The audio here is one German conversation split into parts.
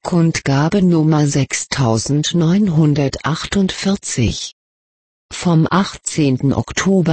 Kundgabe Nummer 6948. Vom 18. Oktober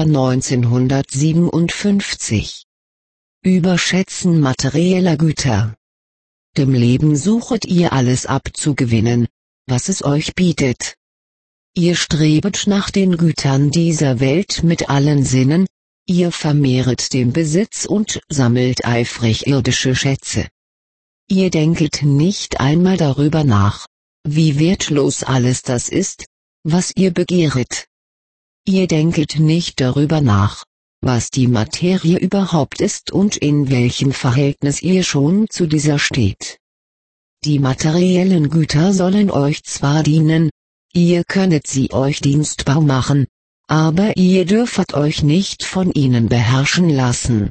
1957. Überschätzen materieller Güter. Dem Leben suchet ihr alles abzugewinnen, was es euch bietet. Ihr strebet nach den Gütern dieser Welt mit allen Sinnen, ihr vermehret den Besitz und sammelt eifrig irdische Schätze. Ihr denket nicht einmal darüber nach, wie wertlos alles das ist, was ihr begehret. Ihr denket nicht darüber nach, was die Materie überhaupt ist und in welchem Verhältnis ihr schon zu dieser steht. Die materiellen Güter sollen euch zwar dienen, ihr könnet sie euch dienstbar machen, aber ihr dürfet euch nicht von ihnen beherrschen lassen.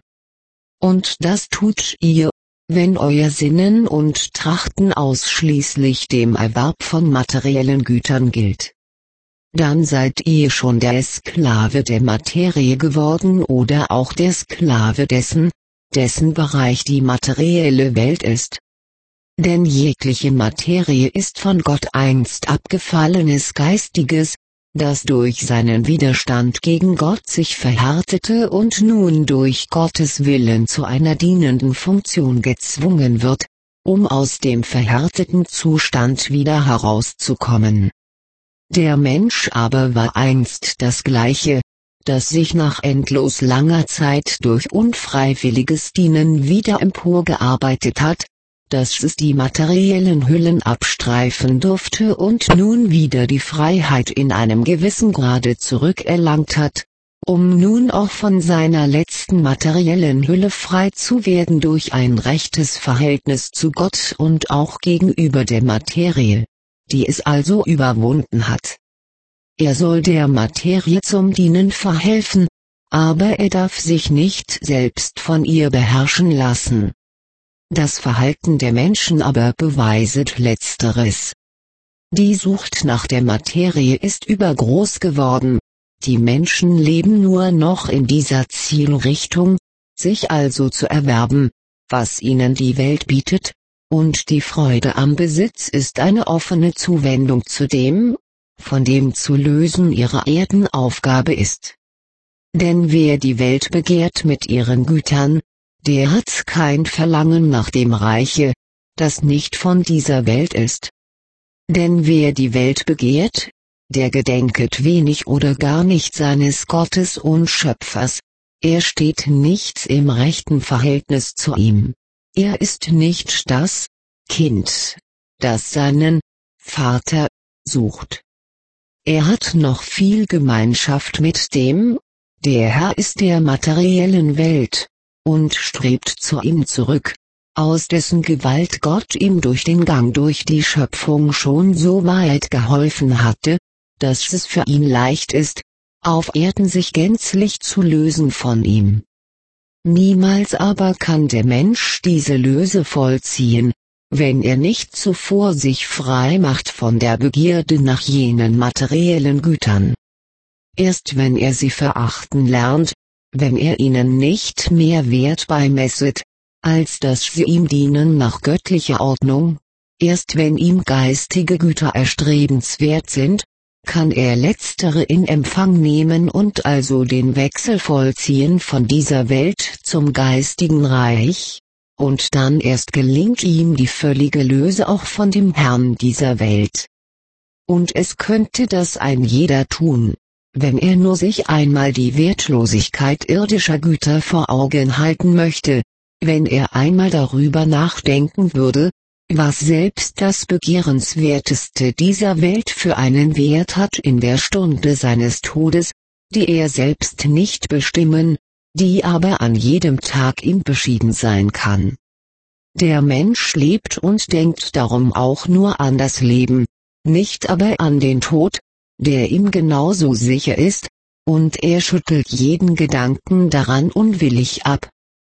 Und das tut ihr, wenn euer Sinnen und Trachten ausschließlich dem Erwerb von materiellen Gütern gilt. Dann seid ihr schon der Sklave der Materie geworden oder auch der Sklave dessen Bereich die materielle Welt ist. Denn jegliche Materie ist von Gott einst abgefallenes Geistiges, das durch seinen Widerstand gegen Gott sich verhärtete und nun durch Gottes Willen zu einer dienenden Funktion gezwungen wird, um aus dem verhärteten Zustand wieder herauszukommen. Der Mensch aber war einst das Gleiche, das sich nach endlos langer Zeit durch unfreiwilliges Dienen wieder emporgearbeitet hat, dass es die materiellen Hüllen abstreifen durfte und nun wieder die Freiheit in einem gewissen Grade zurückerlangt hat, um nun auch von seiner letzten materiellen Hülle frei zu werden durch ein rechtes Verhältnis zu Gott und auch gegenüber der Materie, die es also überwunden hat. Er soll der Materie zum Dienen verhelfen, aber er darf sich nicht selbst von ihr beherrschen lassen. Das Verhalten der Menschen aber beweiset Letzteres. Die Sucht nach der Materie ist übergroß geworden, die Menschen leben nur noch in dieser Zielrichtung, sich also zu erwerben, was ihnen die Welt bietet, und die Freude am Besitz ist eine offene Zuwendung zu dem, von dem zu lösen ihre Erdenaufgabe ist. Denn wer die Welt begehrt mit ihren Gütern, der hat kein Verlangen nach dem Reiche, das nicht von dieser Welt ist. Denn wer die Welt begehrt, der gedenket wenig oder gar nicht seines Gottes und Schöpfers, er steht nicht im rechten Verhältnis zu ihm, er ist nicht das Kind, das seinen Vater sucht. Er hat noch viel Gemeinschaft mit dem, der Herr ist der materiellen Welt, und strebt zu ihm zurück, aus dessen Gewalt Gott ihm durch den Gang durch die Schöpfung schon so weit geholfen hatte, dass es für ihn leicht ist, auf Erden sich gänzlich zu lösen von ihm. Niemals aber kann der Mensch diese Löse vollziehen, wenn er nicht zuvor sich frei macht von der Begierde nach jenen materiellen Gütern. Erst wenn er sie verachten lernt, wenn er ihnen nicht mehr Wert beimesset, als dass sie ihm dienen nach göttlicher Ordnung, erst wenn ihm geistige Güter erstrebenswert sind, kann er letztere in Empfang nehmen und also den Wechsel vollziehen von dieser Welt zum geistigen Reich, und dann erst gelingt ihm die völlige Löse auch von dem Herrn dieser Welt. Und es könnte das ein jeder tun, wenn er nur sich einmal die Wertlosigkeit irdischer Güter vor Augen halten möchte, wenn er einmal darüber nachdenken würde, was selbst das Begehrenswerteste dieser Welt für einen Wert hat in der Stunde seines Todes, die er selbst nicht bestimmen, die aber an jedem Tag ihm beschieden sein kann. Der Mensch lebt und denkt darum auch nur an das Leben, nicht aber an den Tod, der ihm genauso sicher ist, und er schüttelt jeden Gedanken daran unwillig ab.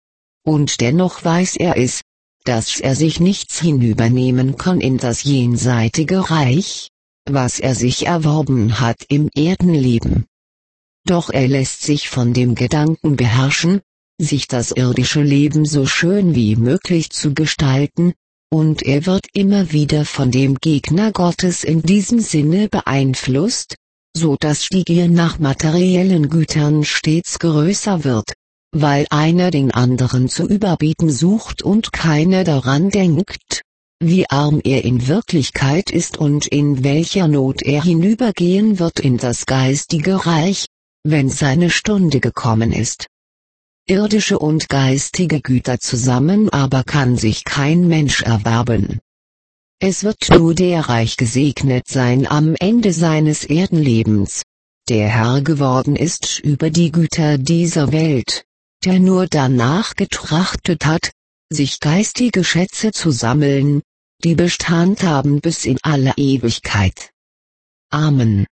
Und dennoch weiß er es, dass er sich nichts hinübernehmen kann in das jenseitige Reich, was er sich erworben hat im Erdenleben. Doch er lässt sich von dem Gedanken beherrschen, sich das irdische Leben so schön wie möglich zu gestalten, und er wird immer wieder von dem Gegner Gottes in diesem Sinne beeinflusst, so dass die Gier nach materiellen Gütern stets größer wird, weil einer den anderen zu überbieten sucht und keiner daran denkt, wie arm er in Wirklichkeit ist und in welcher Not er hinübergehen wird in das geistige Reich, wenn seine Stunde gekommen ist. Irdische und geistige Güter zusammen aber kann sich kein Mensch erwerben. Es wird nur der reich gesegnet sein am Ende seines Erdenlebens, der Herr geworden ist über die Güter dieser Welt, der nur danach getrachtet hat, sich geistige Schätze zu sammeln, die Bestand haben bis in alle Ewigkeit. Amen.